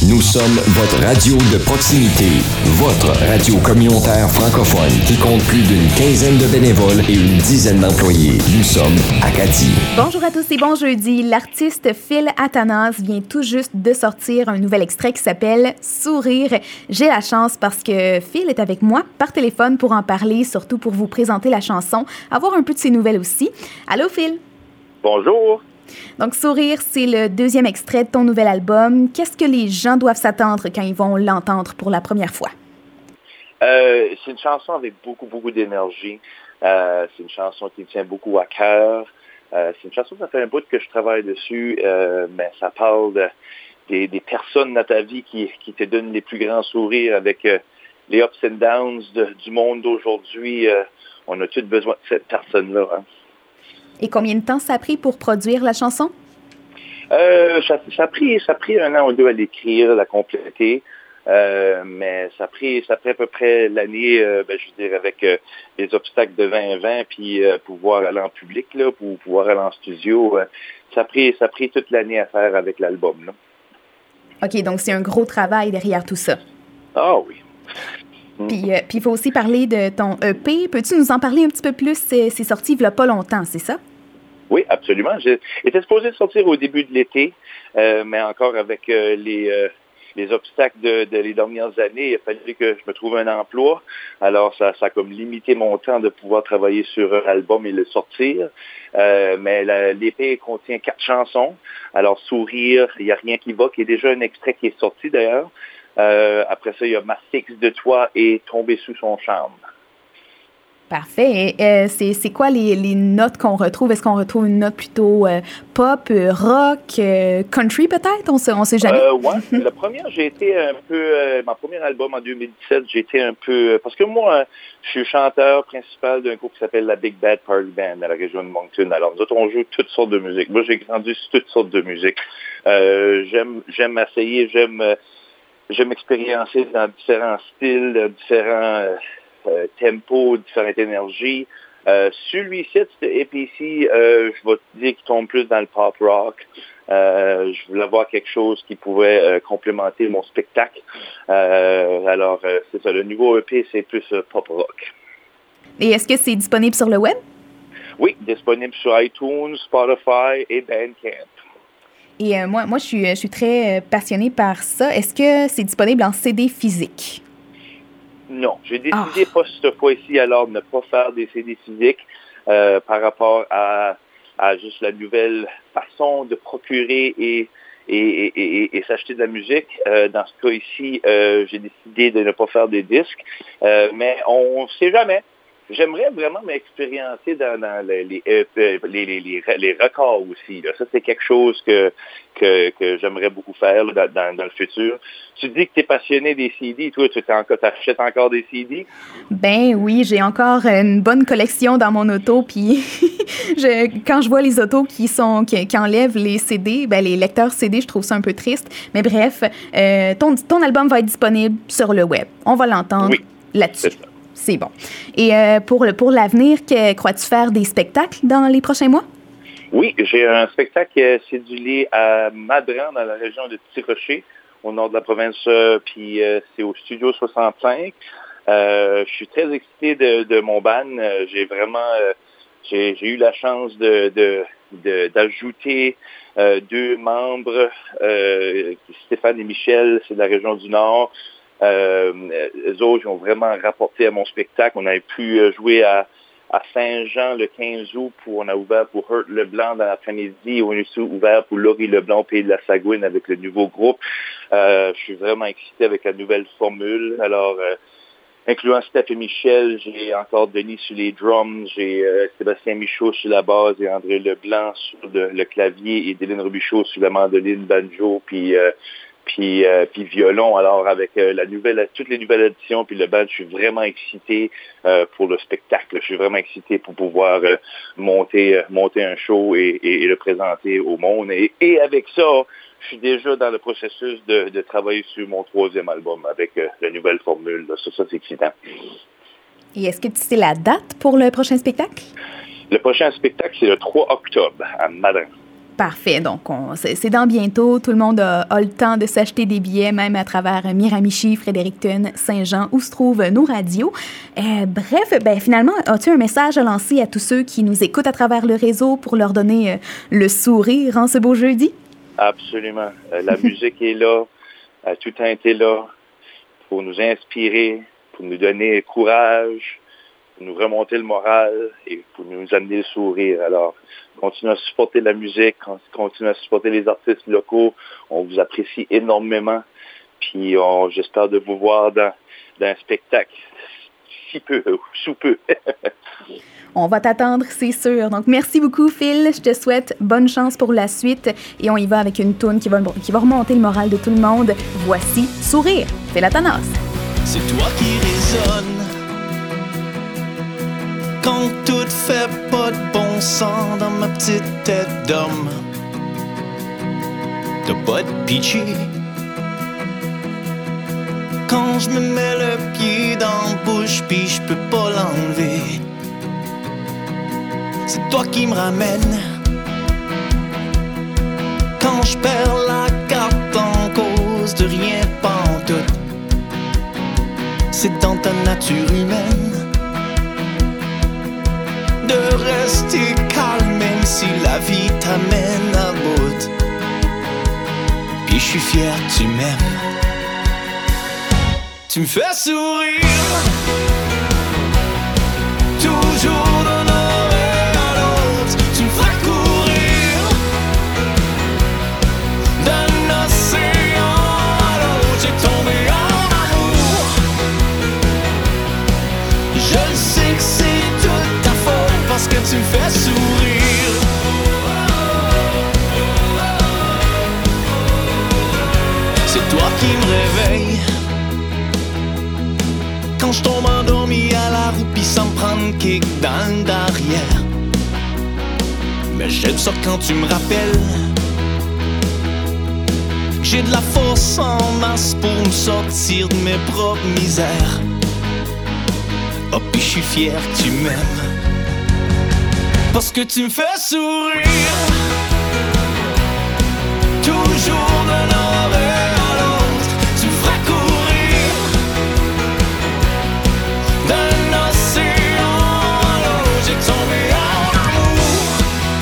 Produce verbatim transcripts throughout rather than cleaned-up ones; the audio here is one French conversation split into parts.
Nous sommes votre radio de proximité, votre radio communautaire francophone qui compte plus d'une quinzaine de bénévoles et une dizaine d'employés. Nous sommes Acadie. Bonjour à tous et bon jeudi. L'artiste Phil Athanas vient tout juste de sortir un nouvel extrait qui s'appelle « Sourire ». J'ai la chance parce que Phil est avec moi par téléphone pour en parler, surtout pour vous présenter la chanson, avoir un peu de ses nouvelles aussi. Allô Phil? Bonjour. Donc, Sourire, c'est le deuxième extrait de ton nouvel album. Qu'est-ce que les gens doivent s'attendre quand ils vont l'entendre pour la première fois? Euh, c'est une chanson avec beaucoup, beaucoup d'énergie. Euh, c'est une chanson qui me tient beaucoup à cœur. Euh, c'est une chanson, ça fait un bout que je travaille dessus, euh, mais ça parle de, des, des personnes dans ta vie qui, qui te donnent les plus grands sourires avec euh, les ups and downs de, du monde d'aujourd'hui. Euh, on a tous besoin de cette personne-là, hein. Et combien de temps ça a pris pour produire la chanson? Euh, ça, ça, a pris, ça a pris un an ou deux à l'écrire, à la compléter. Euh, mais ça a pris, ça a pris à peu près l'année, euh, ben, je veux dire, avec euh, les obstacles de vingt vingt, puis euh, pouvoir aller en public, là, pour pouvoir aller en studio. Euh, ça a pris, ça a pris toute l'année à faire avec l'album, là. OK, donc c'est un gros travail derrière tout ça. Ah oui. Puis, euh, puis il faut aussi parler de ton E P. Peux-tu nous en parler un petit peu plus? C'est, c'est sorti il y a pas longtemps, c'est ça? Oui, absolument. J'étais supposé sortir au début de l'été, euh, mais encore avec euh, les, euh, les obstacles de, de les dernières années, il a fallu que je me trouve un emploi. Alors, ça, ça a comme limité mon temps de pouvoir travailler sur un album et le sortir. Euh, mais l'E P contient quatre chansons. Alors, Sourire, il n'y a rien qui va, qui est déjà un extrait qui est sorti d'ailleurs. Euh, après ça, il y a Ma fixe de toi et Tomber sous son charme. Parfait. Et, euh, c'est, c'est quoi les, les notes qu'on retrouve? Est-ce qu'on retrouve une note plutôt euh, pop, euh, rock, euh, country peut-être? On sait, on sait jamais. Euh, ouais. La première, j'ai été un peu... Euh, mon premier album en deux mille dix-sept, j'ai été un peu... Parce que moi, je suis chanteur principal d'un groupe qui s'appelle la Big Bad Party Band à la région de Moncton. Alors, nous autres, on joue toutes sortes de musique. Moi, j'ai grandi sur toutes sortes de musique. Euh, j'aime, j'aime essayer, j'aime... Euh, j'aime expériencer dans différents styles, différents... Euh, Euh, tempo, différentes énergies. Euh, celui-ci, c'était E P C, euh, je vais te dire qu'il tombe plus dans le pop rock. Euh, je voulais avoir quelque chose qui pouvait euh, complémenter mon spectacle. Euh, alors, euh, c'est ça, le nouveau E P, c'est plus euh, pop rock. Et est-ce que c'est disponible sur le web? Oui, disponible sur iTunes, Spotify et Bandcamp. Et euh, moi, moi je suis, je suis très euh, passionnée par ça. Est-ce que c'est disponible en C D physique? Non, j'ai décidé ah. pas cette fois-ci alors de ne pas faire des C D physiques euh, par rapport à, à juste la nouvelle façon de procurer et, et, et, et, et s'acheter de la musique. Euh, dans ce cas ici, euh, j'ai décidé de ne pas faire des disques, euh, mais on ne sait jamais. J'aimerais vraiment m'expériencer dans, dans les, les, les, les, les, les records aussi, là. Ça, c'est quelque chose que, que, que j'aimerais beaucoup faire là, dans, dans, dans le futur. Tu dis que tu es passionné des C D. Toi, tu achètes encore des C D? Ben oui, j'ai encore une bonne collection dans mon auto. Puis je, quand je vois les autos qui, sont, qui, qui enlèvent les C D, ben les lecteurs C D, je trouve ça un peu triste. Mais bref, euh, ton, ton album va être disponible sur le web. On va l'entendre oui, là-dessus. C'est ça. C'est bon. Et euh, pour, le, pour l'avenir, que, crois-tu faire des spectacles dans les prochains mois? Oui, j'ai un spectacle cédulé à Madran, dans la région de Petit-Rocher, au nord de la province, euh, puis euh, c'est au Studio soixante-cinq. Euh, je suis très excité de, de mon band. Euh, j'ai vraiment... Euh, j'ai, j'ai eu la chance de, de, de, d'ajouter euh, deux membres, euh, Stéphane et Michel, c'est de la région du Nord. Euh, eux autres, ils ont vraiment rapporté à mon spectacle. On avait pu jouer à, à Saint-Jean le quinze août. Pour, on a ouvert pour Hurt Leblanc dans l'après-midi. On a aussi ouvert pour Laurie Leblanc au Pays de la Sagouine avec le nouveau groupe. Euh, je suis vraiment excité avec la nouvelle formule. Alors, euh, incluant Steph et Michel, j'ai encore Denis sur les drums, j'ai euh, Sébastien Michaud sur la basse et André Leblanc sur le, le clavier et Dylan Robichaud sur la mandoline, banjo, puis... Euh, Puis, euh, puis violon. Alors, avec euh, la nouvelle, toutes les nouvelles éditions, puis le band, je suis vraiment excité euh, pour le spectacle. Je suis vraiment excité pour pouvoir euh, monter, euh, monter un show et, et, et le présenter au monde. Et, et avec ça, je suis déjà dans le processus de, de travailler sur mon troisième album avec euh, la nouvelle formule. Là. Ça, ça, c'est excitant. Et est-ce que tu sais la date pour le prochain spectacle? Le prochain spectacle, c'est le trois octobre à Madrin. Parfait. Donc, on, c'est, c'est dans bientôt. Tout le monde a, a le temps de s'acheter des billets, même à travers Miramichi, Fredericton, Saint-Jean, où se trouvent nos radios. Euh, bref, ben, finalement, as-tu un message à lancer à tous ceux qui nous écoutent à travers le réseau pour leur donner euh, le sourire en ce beau jeudi? Absolument. Euh, la musique est là. Euh, tout le temps été là pour nous inspirer, pour nous donner courage, pour nous remonter le moral et pour nous amener le sourire. Alors, continuez à supporter la musique, continuez à supporter les artistes locaux. On vous apprécie énormément. Puis, on, j'espère de vous voir dans, dans un spectacle si peu, sous peu. On va t'attendre, c'est sûr. Donc, merci beaucoup, Phil. Je te souhaite bonne chance pour la suite. Et on y va avec une toune qui va, qui va remonter le moral de tout le monde. Voici Sourire, Phil Athanas. C'est toi qui résonne quand tout fait pas de bon sens dans ma petite tête d'homme. T'as pas de pitié quand je me mets le pied dans la bouche pis je peux pas l'enlever. C'est toi qui me ramène quand je perds la carte en cause de rien pantoute. C'est dans ta nature humaine de rester calme même si la vie t'amène à bout. Puis je suis fier que tu m'aimes. Tu me fais sourire toujours d'un oreille à l'autre. Tu me fais courir d'un océan à l'autre. J'ai tombé en amour. Je le sais que c'est toute ta faute parce que tu me fais sourire. C'est toi qui me réveille quand je tombe endormi à la roue pis sans me prendre un kick dans le derrière. Mais j'aime ça quand tu me rappelles que j'ai de la force en masse pour me sortir de mes propres misères. Oh pis je suis fier que tu m'aimes parce que tu me fais sourire toujours d'un oreille à l'autre. Tu me ferais courir d'un océan à l'autre. J'ai tombé en amour.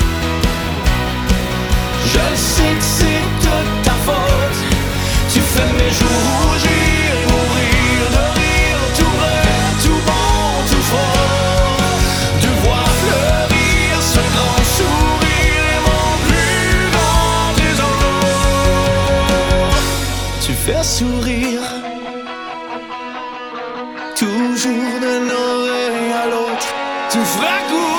Je sais que c'est toute ta faute. Tu fais mes jours rougir et mourir de rire. Tout vrai, tout bon, tout fort. De voir fleurir ce grand sourire est mon plus grand trésor. Tu fais sourire toujours d'un oreille à l'autre. Tu me ferais courir